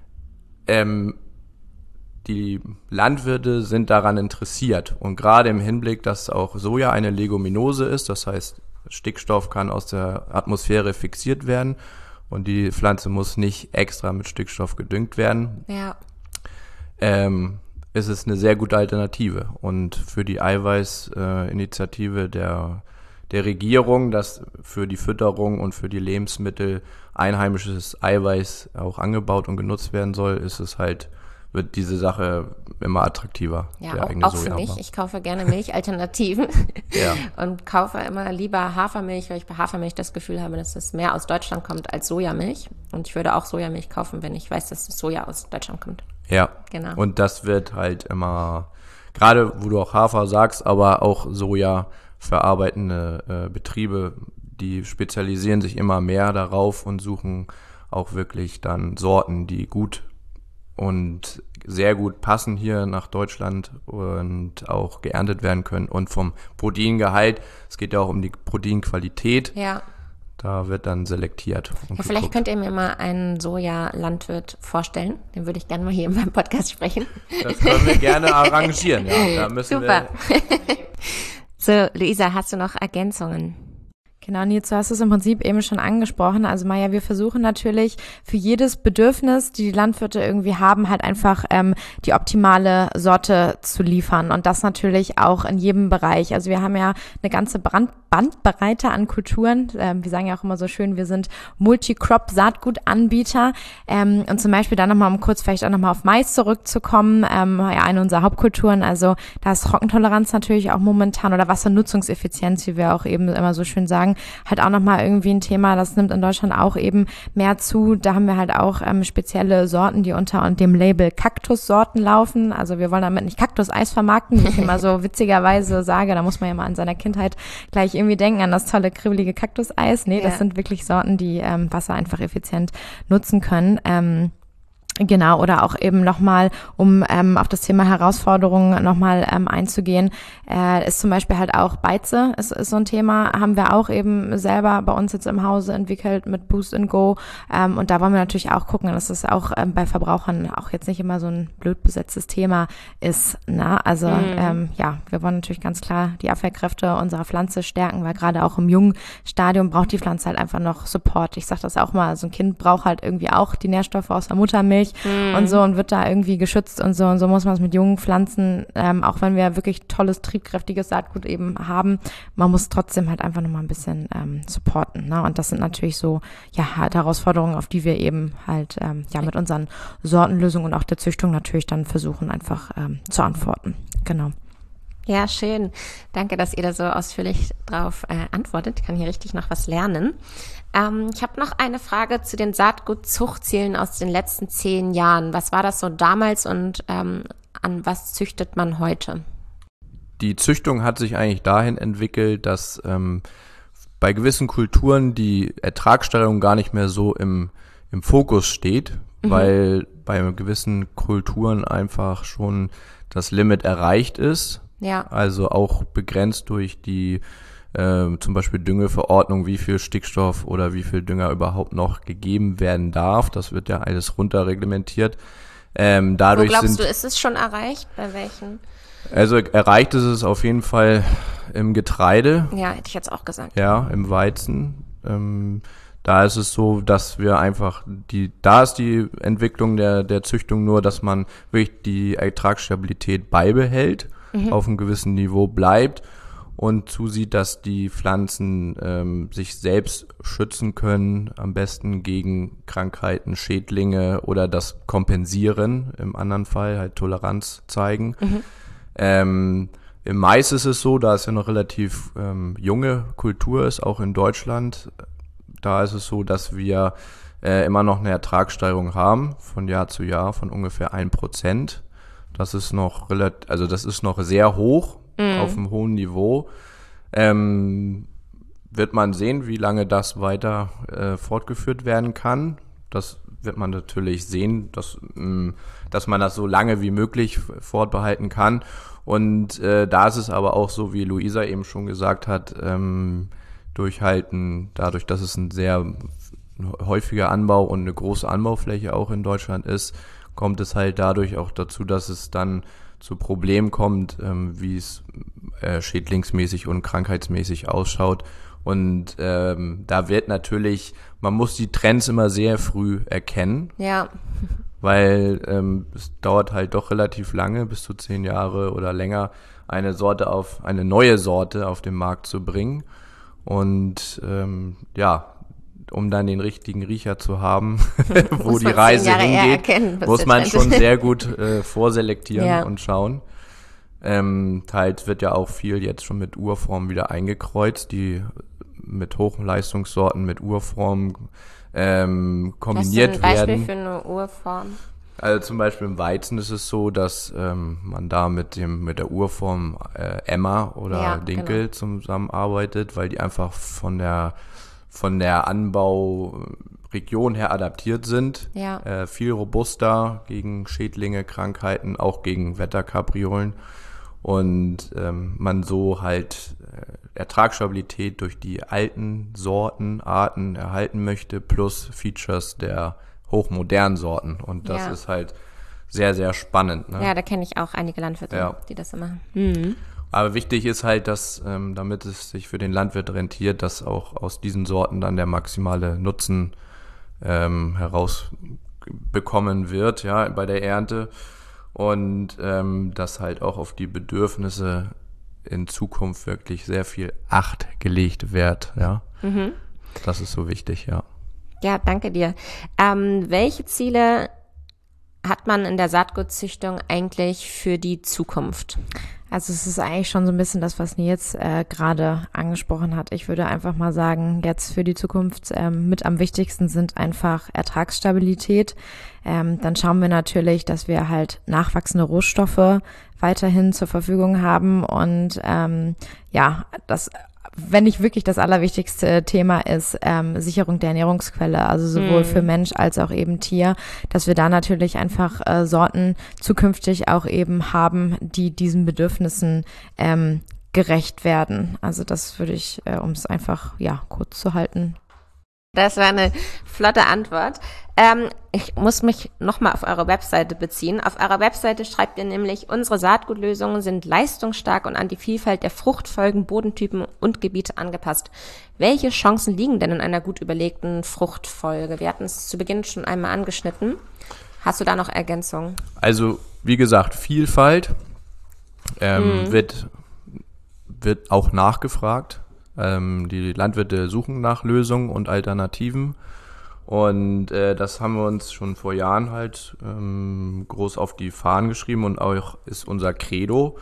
Ähm, die Landwirte sind daran interessiert, und gerade im Hinblick, dass auch Soja eine Leguminose ist, das heißt, Stickstoff kann aus der Atmosphäre fixiert werden und die Pflanze muss nicht extra mit Stickstoff gedüngt werden. Ja. Ähm, ist es eine sehr gute Alternative. Und für die Eiweißinitiative äh, der, der Regierung, dass für die Fütterung und für die Lebensmittel einheimisches Eiweiß auch angebaut und genutzt werden soll, ist es halt, wird diese Sache immer attraktiver. Ja, auch, auch für mich. Ich kaufe gerne Milchalternativen ja. und kaufe immer lieber Hafermilch, weil ich bei Hafermilch das Gefühl habe, dass es mehr aus Deutschland kommt als Sojamilch. Und ich würde auch Sojamilch kaufen, wenn ich weiß, dass das Soja aus Deutschland kommt. Ja, genau. Und das wird halt immer, gerade wo du auch Hafer sagst, aber auch Soja verarbeitende äh, Betriebe, die spezialisieren sich immer mehr darauf und suchen auch wirklich dann Sorten, die gut und sehr gut passen hier nach Deutschland und auch geerntet werden können. Und vom Proteingehalt, es geht ja auch um die Proteinqualität, ja. Da wird dann selektiert. Ja, vielleicht könnt ihr mir mal einen Soja-Landwirt vorstellen. Den würde ich gerne mal hier in meinem Podcast sprechen. Das können wir gerne arrangieren. Ja, da müssen Super. Wir so, Luisa, hast du noch Ergänzungen? Genau, Nils, du hast es im Prinzip eben schon angesprochen. Also Maja, wir versuchen natürlich für jedes Bedürfnis, die die Landwirte irgendwie haben, halt einfach ähm, die optimale Sorte zu liefern. Und das natürlich auch in jedem Bereich. Also wir haben ja eine ganze Brand Bandbreite an Kulturen. Ähm, wir sagen ja auch immer so schön, wir sind Multicrop-Saatgutanbieter. Ähm, und zum Beispiel dann nochmal, um kurz vielleicht auch nochmal auf Mais zurückzukommen, ähm, ja, eine unserer Hauptkulturen. Also da ist Trockentoleranz natürlich auch momentan oder Wassernutzungseffizienz, wie wir auch eben immer so schön sagen, halt auch nochmal irgendwie ein Thema. Das nimmt in Deutschland auch eben mehr zu. Da haben wir halt auch ähm, spezielle Sorten, die unter dem Label Kaktussorten laufen. Also wir wollen damit nicht Kaktuseis vermarkten, wie ich immer so witzigerweise sage. Da muss man ja mal an seiner Kindheit gleich irgendwie denken, an das tolle, kribbelige Kaktuseis. Nee, ja. Das sind wirklich Sorten, die ähm, Wasser einfach effizient nutzen können. Ähm, Genau, oder auch eben nochmal, um ähm, auf das Thema Herausforderungen nochmal ähm, einzugehen, äh, ist zum Beispiel halt auch Beize, ist, ist so ein Thema, haben wir auch eben selber bei uns jetzt im Hause entwickelt mit Boost and Go, ähm, und da wollen wir natürlich auch gucken, dass es auch ähm, bei Verbrauchern auch jetzt nicht immer so ein blöd besetztes Thema ist, ne? Also mhm. ähm, ja, wir wollen natürlich ganz klar die Abwehrkräfte unserer Pflanze stärken, weil gerade auch im jungen Stadium braucht die Pflanze halt einfach noch Support. Ich sag das auch mal, so ein Kind braucht halt irgendwie auch die Nährstoffe aus der Muttermilch Mm. und so und wird da irgendwie geschützt und so und so muss man es mit jungen Pflanzen, ähm, auch wenn wir wirklich tolles, triebkräftiges Saatgut eben haben, man muss trotzdem halt einfach nochmal ein bisschen ähm, supporten, ne? Und das sind natürlich so, ja, halt Herausforderungen, auf die wir eben halt, ähm, ja, mit unseren Sortenlösungen und auch der Züchtung natürlich dann versuchen einfach ähm, zu antworten. Genau. Ja, schön. Danke, dass ihr da so ausführlich drauf äh, antwortet. Ich kann hier richtig noch was lernen. Ähm, ich habe noch eine Frage zu den Saatgutzuchtzielen aus den letzten zehn Jahren. Was war das so damals und ähm, an was züchtet man heute? Die Züchtung hat sich eigentlich dahin entwickelt, dass ähm, bei gewissen Kulturen die Ertragssteigerung gar nicht mehr so im, im Fokus steht, mhm. weil bei gewissen Kulturen einfach schon das Limit erreicht ist. Ja. Also auch begrenzt durch die äh, zum Beispiel Düngeverordnung, wie viel Stickstoff oder wie viel Dünger überhaupt noch gegeben werden darf. Das wird ja alles runterreglementiert. Ähm, dadurch Wo glaubst sind, du, ist es schon erreicht? Bei welchen? Also erreicht ist es auf jeden Fall im Getreide. Ja, hätte ich jetzt auch gesagt. Ja, im Weizen. Ähm, da ist es so, dass wir einfach die, da ist die Entwicklung der, der Züchtung nur, dass man wirklich die Ertragsstabilität beibehält, mhm. auf einem gewissen Niveau bleibt und zusieht, dass die Pflanzen ähm, sich selbst schützen können, am besten gegen Krankheiten, Schädlinge oder das kompensieren, im anderen Fall halt Toleranz zeigen. Mhm. Ähm, im Mais ist es so, da es ja noch relativ ähm, junge Kultur ist, auch in Deutschland, da ist es so, dass wir äh, immer noch eine Ertragssteigerung haben, von Jahr zu Jahr von ungefähr ein Prozent. Das ist noch relativ, also das ist noch sehr hoch, mhm. auf einem hohen Niveau. Ähm, wird man sehen, wie lange das weiter äh, fortgeführt werden kann. Das wird man natürlich sehen, dass, mh, dass man das so lange wie möglich fortbehalten kann. Und äh, da ist es aber auch so, wie Luisa eben schon gesagt hat, ähm, durchhalten, dadurch, dass es ein sehr häufiger Anbau und eine große Anbaufläche auch in Deutschland ist, kommt es halt dadurch auch dazu, dass es dann zu Problemen kommt, ähm, wie es äh, schädlingsmäßig und krankheitsmäßig ausschaut. Und ähm, da wird natürlich, man muss die Trends immer sehr früh erkennen. Ja. weil ähm, es dauert halt doch relativ lange, bis zu zehn Jahre oder länger, eine Sorte auf, eine neue Sorte auf den Markt zu bringen. Und ähm, ja, um dann den richtigen Riecher zu haben, wo die Reise hingeht, erkennen, muss man schon sehr gut äh, vorselektieren ja. und schauen. Ähm, teils wird ja auch viel jetzt schon mit Urformen wieder eingekreuzt, die mit Hochleistungssorten, mit Urformen ähm, kombiniert werden. Hast du ein Beispiel für eine Urform? Also zum Beispiel im Weizen ist es so, dass ähm, man da mit dem mit der Urform äh, Emma oder ja, Dinkel genau. zusammenarbeitet, weil die einfach von der von der Anbauregion her adaptiert sind. Ja. Äh, viel robuster gegen Schädlinge, Krankheiten, auch gegen Wetterkapriolen. Und ähm, man so halt äh, Ertragsstabilität durch die alten Sorten, Arten erhalten möchte, plus Features der hochmodernen Sorten. Und das ja. ist halt sehr, sehr spannend. Ne? Ja, da kenne ich auch einige Landwirte, ja. die das so machen. Mhm. Aber wichtig ist halt, dass, ähm, damit es sich für den Landwirt rentiert, dass auch aus diesen Sorten dann der maximale Nutzen ähm, herausbekommen wird, ja, bei der Ernte. Und ähm, dass halt auch auf die Bedürfnisse in Zukunft wirklich sehr viel Acht gelegt wird, ja. Mhm. Das ist so wichtig, ja. Ja, danke dir. Ähm, welche Ziele hat man in der Saatgutzüchtung eigentlich für die Zukunft? Also es ist eigentlich schon so ein bisschen das, was Nils äh, gerade angesprochen hat. Ich würde einfach mal sagen, jetzt für die Zukunft ähm, mit am wichtigsten sind einfach Ertragsstabilität. Ähm, dann schauen wir natürlich, dass wir halt nachwachsende Rohstoffe weiterhin zur Verfügung haben und ähm, ja, das wenn nicht wirklich das allerwichtigste Thema ist, ähm, Sicherung der Ernährungsquelle, also sowohl mm. für Mensch als auch eben Tier, dass wir da natürlich einfach äh, Sorten zukünftig auch eben haben, die diesen Bedürfnissen ähm, gerecht werden. Also das würde ich, äh, um es einfach ja kurz zu halten. Das war eine flotte Antwort. Ähm, ich muss mich nochmal auf eure Webseite beziehen. Auf eurer Webseite schreibt ihr nämlich, unsere Saatgutlösungen sind leistungsstark und an die Vielfalt der Fruchtfolgen, Bodentypen und Gebiete angepasst. Welche Chancen liegen denn in einer gut überlegten Fruchtfolge? Wir hatten es zu Beginn schon einmal angeschnitten. Hast du da noch Ergänzungen? Also, wie gesagt, Vielfalt ähm, mhm. wird, wird auch nachgefragt. Ähm, die Landwirte suchen nach Lösungen und Alternativen und äh, das haben wir uns schon vor Jahren halt ähm, groß auf die Fahnen geschrieben und auch ist unser Credo.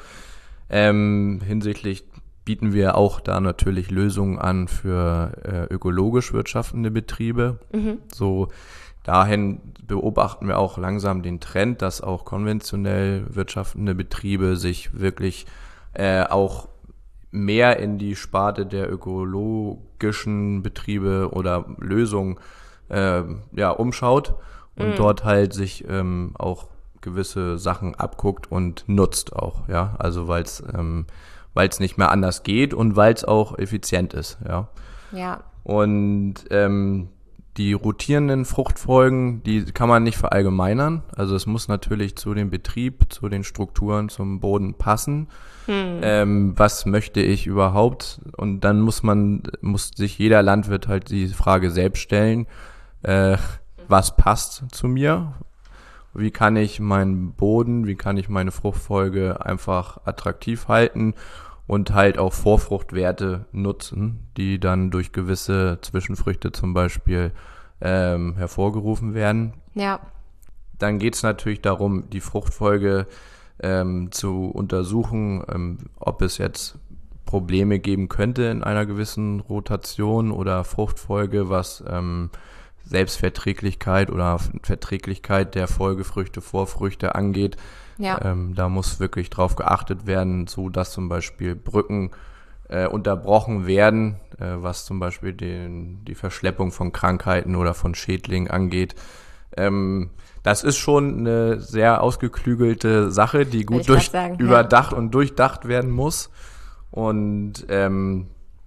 Ähm, hinsichtlich bieten wir auch da natürlich Lösungen an für äh, ökologisch wirtschaftende Betriebe. Mhm. So dahin beobachten wir auch langsam den Trend, dass auch konventionell wirtschaftende Betriebe sich wirklich äh, auch mehr in die Sparte der ökologischen Betriebe oder Lösungen äh, ja, umschaut und mm. dort halt sich ähm, auch gewisse Sachen abguckt und nutzt auch, ja, also weil es ähm, weil es nicht mehr anders geht und weil es auch effizient ist, ja. Ja. Und ähm, die rotierenden Fruchtfolgen, die kann man nicht verallgemeinern. Also es muss natürlich zu dem Betrieb, zu den Strukturen, zum Boden passen. Hm. Ähm, was möchte ich überhaupt? Und dann muss man, muss sich jeder Landwirt halt die Frage selbst stellen, äh, was passt zu mir? Wie kann ich meinen Boden, wie kann ich meine Fruchtfolge einfach attraktiv halten und halt auch Vorfruchtwerte nutzen, die dann durch gewisse Zwischenfrüchte zum Beispiel ähm, hervorgerufen werden. Ja. Dann geht es natürlich darum, die Fruchtfolge ähm, zu untersuchen, ähm, ob es jetzt Probleme geben könnte in einer gewissen Rotation oder Fruchtfolge, was ähm, Selbstverträglichkeit oder Verträglichkeit der Folgefrüchte, Vorfrüchte angeht. Ja. Ähm, da muss wirklich drauf geachtet werden, so dass zum Beispiel Brücken äh, unterbrochen werden, äh, was zum Beispiel den, die Verschleppung von Krankheiten oder von Schädlingen angeht. Ähm, das ist schon eine sehr ausgeklügelte Sache, die gut durch, sagen, überdacht ja. und durchdacht werden muss. Und ähm,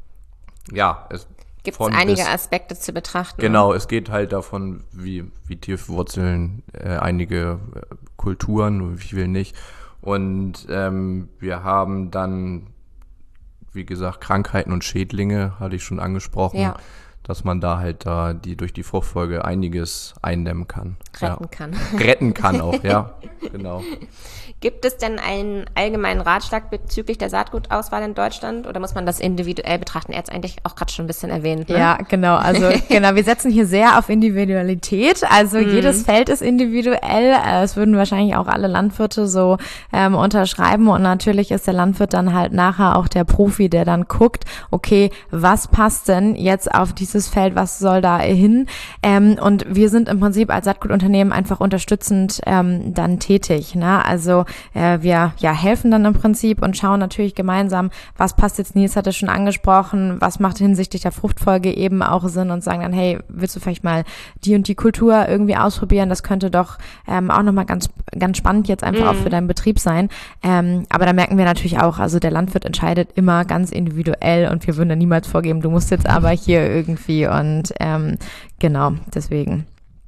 ja, es gibt es einige bis, Aspekte zu betrachten. Genau, es geht halt davon, wie, wie tief wurzeln äh, einige äh, Kulturen, wie viel nicht. Und ähm, wir haben dann, wie gesagt, Krankheiten und Schädlinge, hatte ich schon angesprochen. Ja. dass man da halt da die durch die Fruchtfolge einiges eindämmen kann. Retten ja. kann. Retten kann auch, ja, genau. Gibt es denn einen allgemeinen Ratschlag bezüglich der Saatgutauswahl in Deutschland oder muss man das individuell betrachten? Er hat es eigentlich auch gerade schon ein bisschen erwähnt. Ne? Ja, genau. Also genau, wir setzen hier sehr auf Individualität. Also mm. jedes Feld ist individuell. Es würden wahrscheinlich auch alle Landwirte so ähm, unterschreiben. Und natürlich ist der Landwirt dann halt nachher auch der Profi, der dann guckt, okay, was passt denn jetzt auf dieses Feld? Was soll da hin? Ähm, und wir sind im Prinzip als Saatgutunternehmen einfach unterstützend ähm, dann tätig. Ne? Also äh, wir ja helfen dann im Prinzip und schauen natürlich gemeinsam, was passt jetzt, Nils hat es schon angesprochen, was macht hinsichtlich der Fruchtfolge eben auch Sinn und sagen dann, hey, willst du vielleicht mal die und die Kultur irgendwie ausprobieren? Das könnte doch ähm, auch nochmal ganz ganz spannend jetzt einfach mhm. auch für deinen Betrieb sein. Ähm, aber da merken wir natürlich auch, also der Landwirt entscheidet immer ganz individuell und wir würden da niemals vorgeben, du musst jetzt aber hier irgendwie und ähm, genau, deswegen.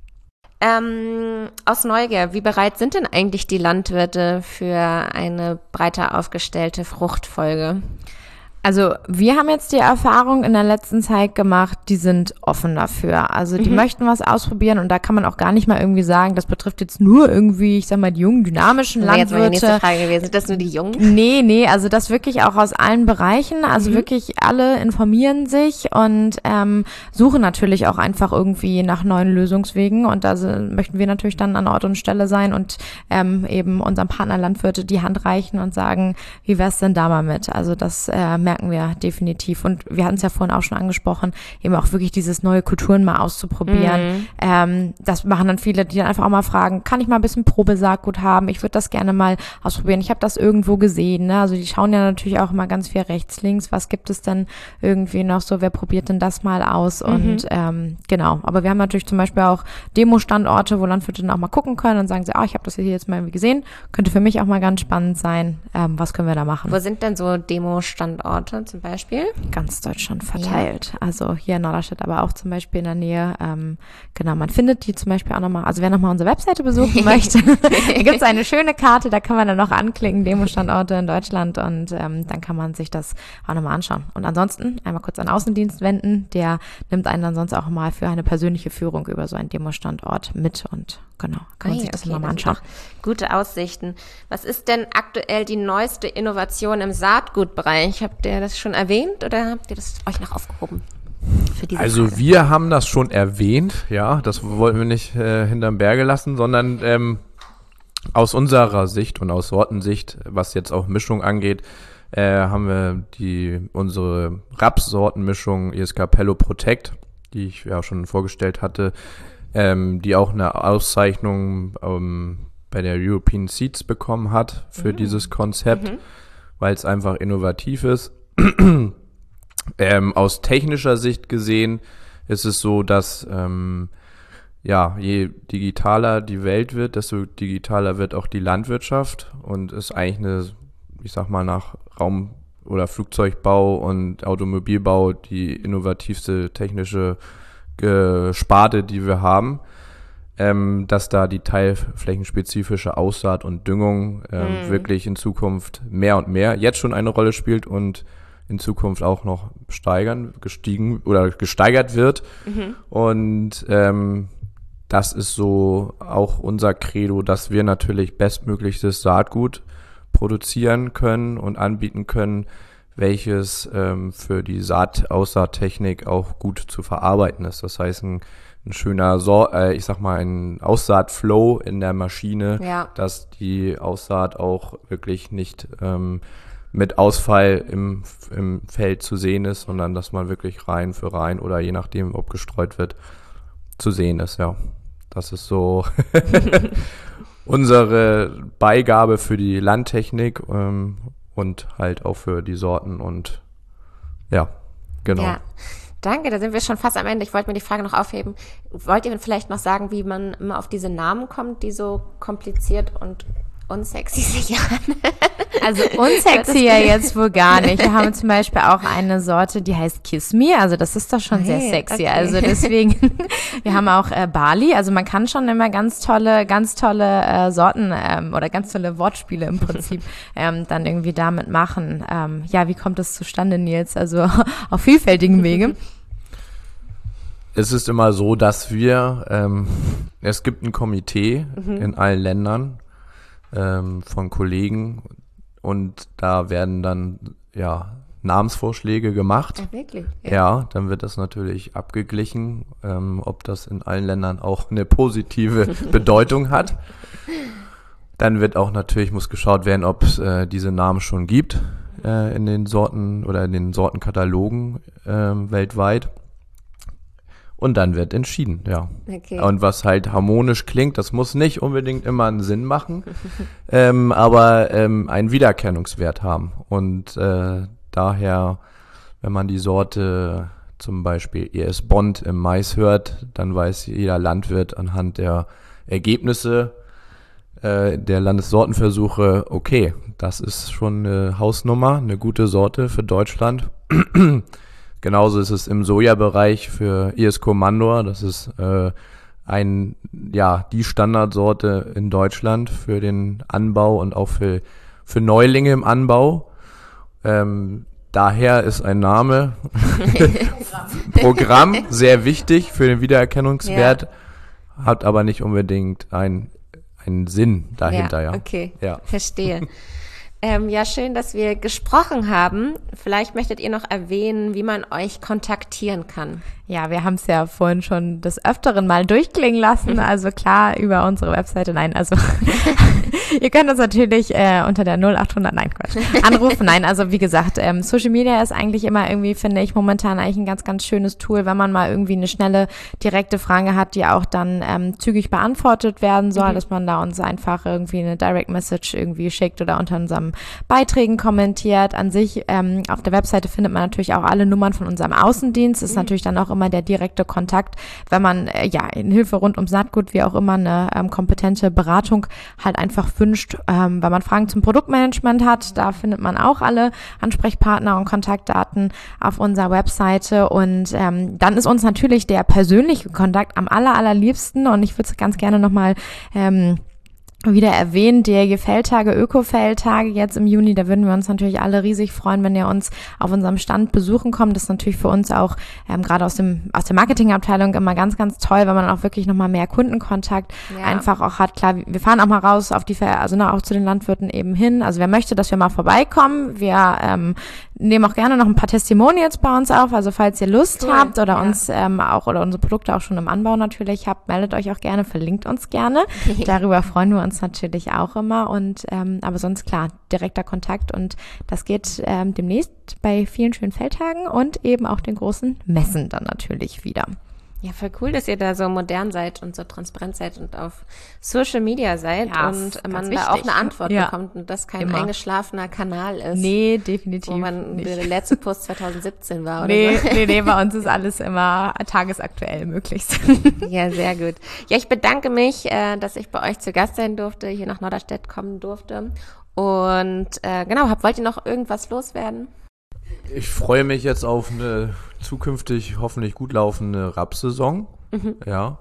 Ähm, aus Neugier, wie bereit sind denn eigentlich die Landwirte für eine breiter aufgestellte Fruchtfolge? Also wir haben jetzt die Erfahrung in der letzten Zeit gemacht, die sind offen dafür. Also die mhm. möchten was ausprobieren und da kann man auch gar nicht mal irgendwie sagen, das betrifft jetzt nur irgendwie, ich sag mal, die jungen, dynamischen das Landwirte. Jetzt meine nächste Frage gewesen. Sind das nur die Jungen? Nee, nee, also das wirklich auch aus allen Bereichen. Also mhm. wirklich alle informieren sich und ähm, suchen natürlich auch einfach irgendwie nach neuen Lösungswegen und da sind, möchten wir natürlich dann an Ort und Stelle sein und ähm, eben unserem Partner Landwirte die Hand reichen und sagen, wie wär's denn da mal mit? Also das äh, merken wir definitiv. Und wir hatten es ja vorhin auch schon angesprochen, eben auch wirklich dieses neue Kulturen mal auszuprobieren. Mhm. Ähm, das machen dann viele, die dann einfach auch mal fragen, kann ich mal ein bisschen Probesaatgut haben? Ich würde das gerne mal ausprobieren. Ich habe das irgendwo gesehen. Ne? Also die schauen ja natürlich auch immer ganz viel rechts, links. Was gibt es denn irgendwie noch so? Wer probiert denn das mal aus? Mhm. Und ähm, genau. Aber wir haben natürlich zum Beispiel auch Demo-Standorte, wo Landwirte dann auch mal gucken können und sagen sie, ah, ich habe das hier jetzt mal irgendwie gesehen. Könnte für mich auch mal ganz spannend sein. Ähm, was können wir da machen? Wo sind denn so Demo-Standorte zum Beispiel? Ganz Deutschland verteilt. Ja. Also hier in Norderstedt, aber auch zum Beispiel in der Nähe. Ähm, genau, man findet die zum Beispiel auch nochmal, also wer nochmal unsere Webseite besuchen möchte, da gibt es eine schöne Karte, da kann man dann noch anklicken, Demo-Standorte in Deutschland und ähm, dann kann man sich das auch nochmal anschauen. Und ansonsten einmal kurz an Außendienst wenden, der nimmt einen dann sonst auch mal für eine persönliche Führung über so einen Demo-Standort mit und genau, kann man ah, sich das okay, immer mal das anschauen. Gute Aussichten. Was ist denn aktuell die neueste Innovation im Saatgutbereich? Habt ihr das schon erwähnt oder habt ihr das euch noch aufgehoben? Für diese also Frage? Wir haben das schon erwähnt, ja, das wollten wir nicht äh, hinterm Berge lassen, sondern ähm, aus unserer Sicht und aus Sortensicht, was jetzt auch Mischung angeht, äh, haben wir die unsere Rapssortenmischung E S Capello Protect, die ich ja schon vorgestellt hatte, ähm, die auch eine Auszeichnung ähm, bei der European Seeds bekommen hat für mhm. dieses Konzept, mhm. weil es einfach innovativ ist. ähm, aus technischer Sicht gesehen ist es so, dass ähm, ja, je digitaler die Welt wird, desto digitaler wird auch die Landwirtschaft und ist eigentlich eine, ich sag mal, nach Raum- oder Flugzeugbau und Automobilbau die innovativste technische Sparte, die wir haben, ähm, dass da die teilflächenspezifische Aussaat und Düngung ähm, mhm. wirklich in Zukunft mehr und mehr jetzt schon eine Rolle spielt und in Zukunft auch noch steigern, gestiegen oder gesteigert wird. Mhm. Und ähm, das ist so auch unser Credo, dass wir natürlich bestmöglichstes Saatgut produzieren können und anbieten können, welches ähm, für die Saat Aussaattechnik auch gut zu verarbeiten ist. Das heißt, ein, ein schöner, so äh, ich sag mal, ein Aussaatflow in der Maschine, ja. dass die Aussaat auch wirklich nicht ähm, mit Ausfall im, im Feld zu sehen ist, sondern dass man wirklich rein für rein oder je nachdem, ob gestreut wird, zu sehen ist, ja. Das ist so unsere Beigabe für die Landtechnik ähm, und halt auch für die Sorten und ja, genau. Ja, danke, da sind wir schon fast am Ende. Ich wollte mir die Frage noch aufheben. Wollt ihr vielleicht noch sagen, wie man immer auf diese Namen kommt, die so kompliziert und unsexy sich an? Also unsexy ja jetzt wohl gar nicht. Wir haben zum Beispiel auch eine Sorte, die heißt Kiss Me. Also das ist doch schon hey, sehr sexy. Okay. Also deswegen, wir haben auch äh, Bali. Also man kann schon immer ganz tolle, ganz tolle äh, Sorten ähm, oder ganz tolle Wortspiele im Prinzip ähm, dann irgendwie damit machen. Ähm, ja, wie kommt das zustande, Nils? Also auf vielfältigen Wege. es ist immer so, dass wir, ähm, es gibt ein Komitee mhm. in allen Ländern ähm, von Kollegen und da werden dann ja Namensvorschläge gemacht. Ach, wirklich? Ja. ja, dann wird das natürlich abgeglichen, ähm, ob das in allen Ländern auch eine positive Bedeutung hat. Dann wird auch natürlich, muss geschaut werden, ob es äh, diese Namen schon gibt äh, in den Sorten oder in den Sortenkatalogen äh, weltweit. Und dann wird entschieden, ja. Okay. Und was halt harmonisch klingt, das muss nicht unbedingt immer einen Sinn machen, ähm, aber ähm, einen Wiedererkennungswert haben. Und äh, daher, wenn man die Sorte zum Beispiel E S Bond im Mais hört, dann weiß jeder Landwirt anhand der Ergebnisse äh, der Landessortenversuche, okay, das ist schon eine Hausnummer, eine gute Sorte für Deutschland. Genauso ist es im Sojabereich für I S Komandor. Das ist äh, ein, ja, die Standardsorte in Deutschland für den Anbau und auch für, für Neulinge im Anbau. Ähm, daher ist ein Name Programm sehr wichtig für den Wiedererkennungswert, ja. Hat aber nicht unbedingt ein, einen Sinn dahinter. Ja, ja. Okay, ja. Verstehe. Ähm, ja, schön, dass wir gesprochen haben. Vielleicht möchtet ihr noch erwähnen, wie man euch kontaktieren kann. Ja, wir haben es ja vorhin schon des Öfteren mal durchklingen lassen. Also klar, über unsere Webseite. Nein, also ihr könnt uns natürlich äh, unter der null achthundert, nein, Quatsch, anrufen. Nein, also wie gesagt, ähm, Social Media ist eigentlich immer irgendwie, finde ich, momentan eigentlich ein ganz, ganz schönes Tool, wenn man mal irgendwie eine schnelle, direkte Frage hat, die auch dann ähm, zügig beantwortet werden soll, mhm. dass man da uns einfach irgendwie eine Direct Message irgendwie schickt oder unter unserem Beiträgen kommentiert. An sich, ähm, auf der Webseite findet man natürlich auch alle Nummern von unserem Außendienst. Das ist mhm. natürlich dann auch immer der direkte Kontakt, wenn man äh, ja in Hilfe rund ums Saatgut, wie auch immer, eine ähm, kompetente Beratung halt einfach wünscht, ähm, wenn man Fragen zum Produktmanagement hat, da findet man auch alle Ansprechpartner und Kontaktdaten auf unserer Webseite und ähm, dann ist uns natürlich der persönliche Kontakt am aller, allerliebsten und ich würde es ganz gerne nochmal ähm, wieder erwähnt, die Feldtage, Öko-Feldtage jetzt im Juni, da würden wir uns natürlich alle riesig freuen, wenn ihr uns auf unserem Stand besuchen kommt. Das ist natürlich für uns auch ähm, gerade aus dem aus der Marketingabteilung immer ganz, ganz toll, weil man auch wirklich nochmal mehr Kundenkontakt ja. einfach auch hat. Klar, wir fahren auch mal raus auf die, also ne, auch zu den Landwirten eben hin. Also wer möchte, dass wir mal vorbeikommen, wir ähm, nehmen auch gerne noch ein paar Testimonials bei uns auf. Also falls ihr Lust cool. habt oder ja. uns ähm, auch oder unsere Produkte auch schon im Anbau natürlich habt, meldet euch auch gerne, verlinkt uns gerne. Darüber freuen wir uns natürlich auch immer und ähm, aber sonst klar, direkter Kontakt und das geht ähm, demnächst bei vielen schönen Feldtagen und eben auch den großen Messen dann natürlich wieder. Ja, voll cool, dass ihr da so modern seid und so transparent seid und auf Social Media seid ja, und man da auch eine Antwort ja. bekommt und das kein Immer. eingeschlafener Kanal ist. Nee, definitiv Wo man nicht. Der letzte Post zwanzig siebzehn war oder nee, so. Nee, nee, bei uns ist alles immer tagesaktuell möglichst. Ja, sehr gut. Ja, ich bedanke mich, äh, dass ich bei euch zu Gast sein durfte, hier nach Norderstedt kommen durfte und äh, genau, hab, wollt ihr noch irgendwas loswerden? Ich freue mich jetzt auf eine zukünftig hoffentlich gut laufende Rapssaison. Mhm. Ja.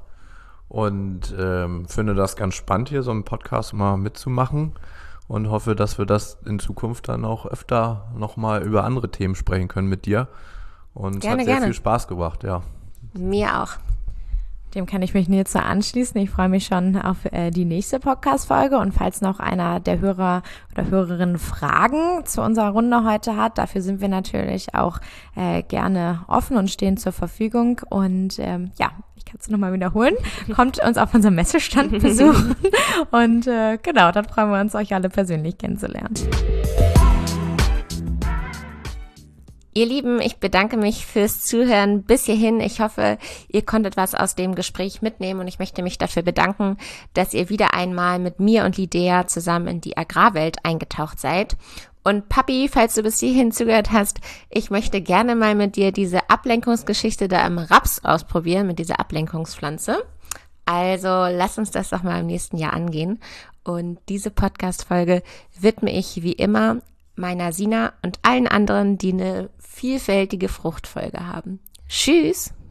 Und ähm, finde das ganz spannend, hier so einen Podcast mal mitzumachen und hoffe, dass wir das in Zukunft dann auch öfter nochmal über andere Themen sprechen können mit dir. Und gerne, es hat sehr gerne. viel Spaß gebracht, ja. Mir auch. Dem kann ich mich Nils so anschließen. Ich freue mich schon auf äh, die nächste Podcast-Folge. Und falls noch einer der Hörer oder Hörerinnen Fragen zu unserer Runde heute hat, dafür sind wir natürlich auch äh, gerne offen und stehen zur Verfügung. Und ähm, ja, ich kann es nochmal wiederholen. Kommt uns auf unserem Messestand besuchen. Und äh, genau, dann freuen wir uns, euch alle persönlich kennenzulernen. Ihr Lieben, ich bedanke mich fürs Zuhören bis hierhin. Ich hoffe, ihr konntet was aus dem Gespräch mitnehmen und ich möchte mich dafür bedanken, dass ihr wieder einmal mit mir und Lidea zusammen in die Agrarwelt eingetaucht seid. Und Papi, falls du bis hierhin zugehört hast, ich möchte gerne mal mit dir diese Ablenkungsgeschichte da im Raps ausprobieren, mit dieser Ablenkungspflanze. Also lass uns das doch mal im nächsten Jahr angehen. Und diese Podcast-Folge widme ich wie immer meiner Sina und allen anderen, die eine vielfältige Fruchtfolge haben. Tschüss!